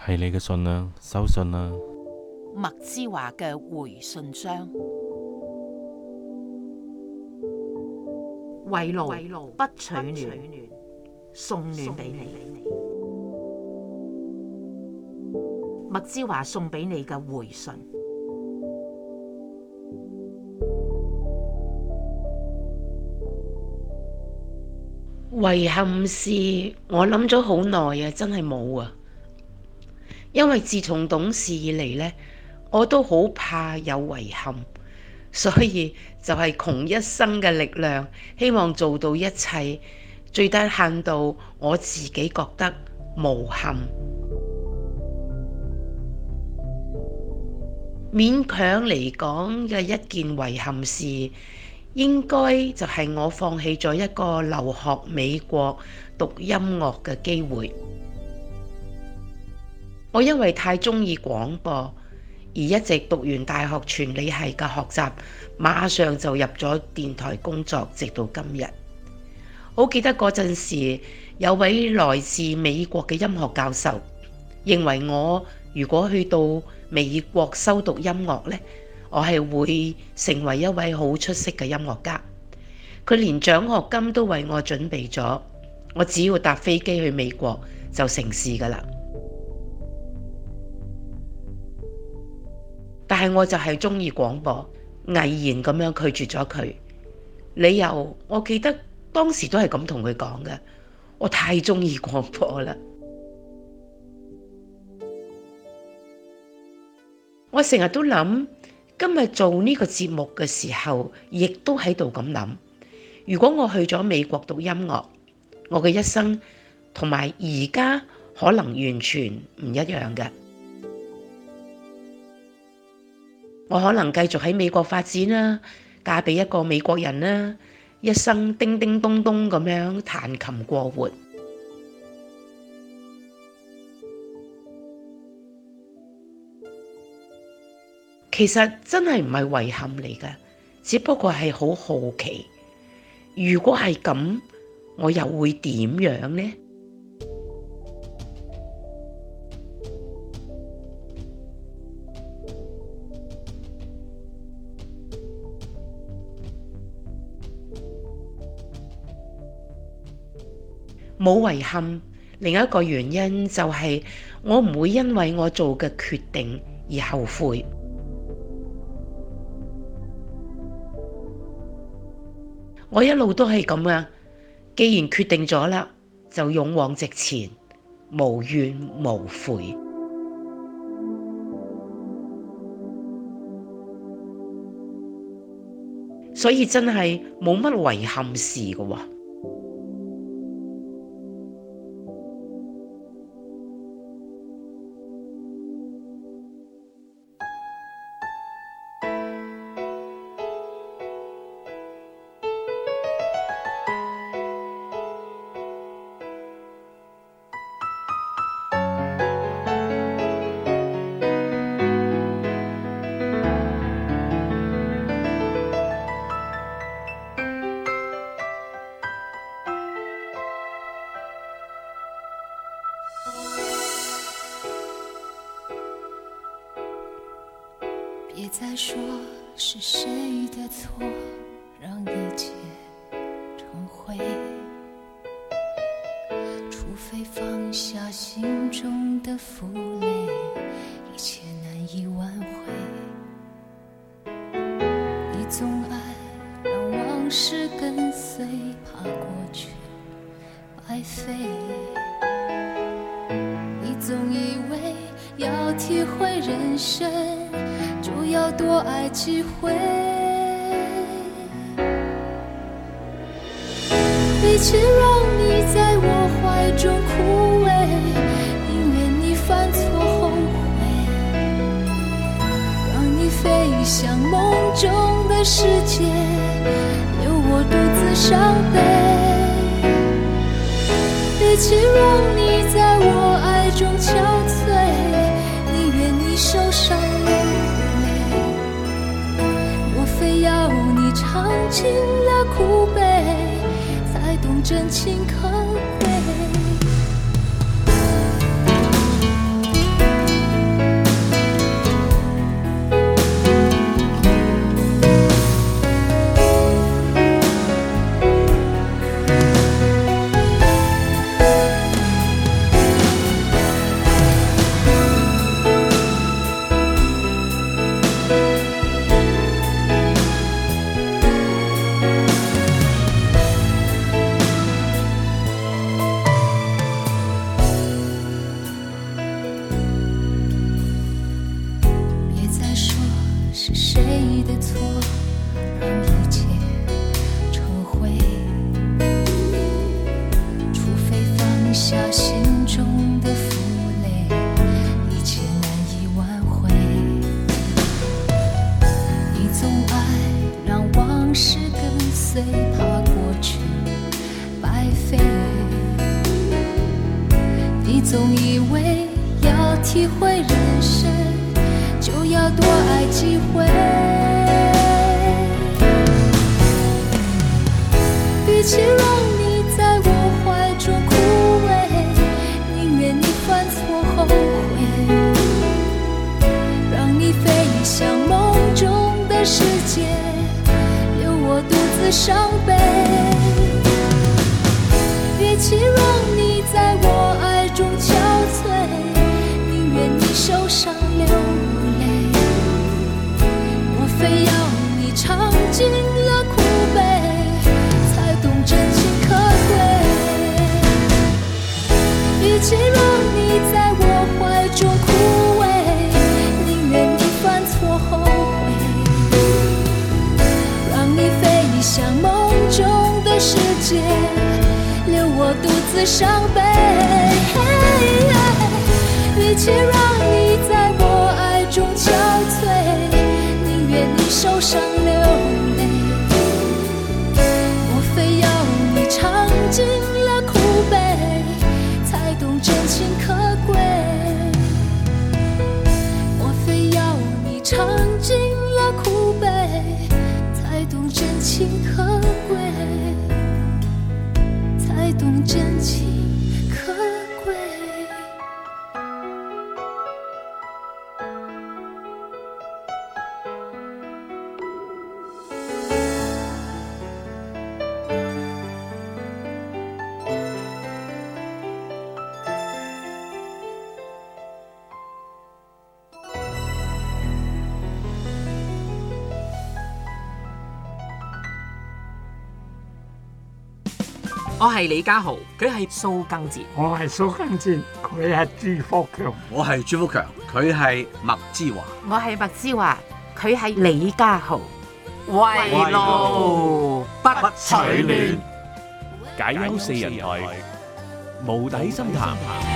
係你嘅信啦，收信啦。 麥之華嘅回信箱，圍爐不取暖，送暖俾你。麥之華送俾你嘅回信。 遺憾事，我諗咗好耐啊，真係冇啊。因為自從懂事以嚟呢，我都好怕有遺憾，所以就係窮一生嘅力量，希望做到一切最低限度我自己覺得無憾。勉強嚟講嘅一件遺憾事，應該就係我放棄咗一個留學美國讀音樂嘅機會。我因為太鍾意廣播，而一直讀完大學傳理系嘅學習，馬上就入咗電台工作，直到今日。好記得嗰陣時，有位來自美國嘅音樂教授，認為我如果去到美國修讀音樂呢，我係會成為一位好出色嘅音樂家。佢連獎學金都為我準備咗，我只要搭飛機去美國就成事㗎喇。但係我就係鍾意廣播，毅然咁樣拒絕咗佢。理由我記得當時都係咁同佢講嘅，我太鍾意廣播啦。我成日都諗，今日做呢個節目嘅時候，亦都喺度咁諗，如果我去咗美國讀音樂，我嘅一生同埋而家可能完全唔一樣嘅。我可能繼續喺美國發展啦，嫁俾一個美國人啦，一生叮叮咚咚咁樣彈琴過活。其實真係唔係遺憾嚟嘅，只不過係好好奇，如果係咁，我又會點樣呢？冇遺憾，另一個原因就係我唔會因為我做嘅決定而後悔。我一路都係咁啊，既然決定咗啦，就勇往直前，無怨無悔。所以真係冇乜遺憾事㗎喎。 别再说是谁的错，让一切成灰，除非放下心中的负累，一切难以挽回。你总爱让往事跟随，怕过去白费。你总以为要体会人生，就要多爱几回。与其让你在我怀中枯萎，宁愿你犯错后悔，让你飞向梦中的世界，留我独自伤悲。与其让你在我爱中憔悴，宁愿你受伤流非要你尝尽了苦悲，才懂真情可贵。 的错让一切撤回，除非放下心中的负累，一切难以挽回。你总爱让往事跟随，怕过去白费。你总以为要体会人生，就要多爱几回。与其让你在我怀中枯萎，宁愿你犯错后悔，让你飞向梦中的世界，留我独自伤悲。与其让你在我爱中憔悴，宁愿你受伤流泪。莫非要你尝尽了苦悲，才懂真情可贵？与其让你在我怀中枯萎，宁愿你犯错后悔，让你飞向梦中的世界，留我独自伤悲。与其让你在我爱中憔悴，宁愿你受伤流泪。莫非要你尝尽了苦悲，才懂真情可贵？莫非要你尝尽了苦悲，才懂真情可贵？才懂真情可贵。 我係李家豪，佢係蘇賡哲。 我係蘇賡哲，佢係朱福強。 我係朱福強，佢係麥之華。 我係麥之華，佢係李家豪。 圍爐不取暖， 解憂四人台，無底深談。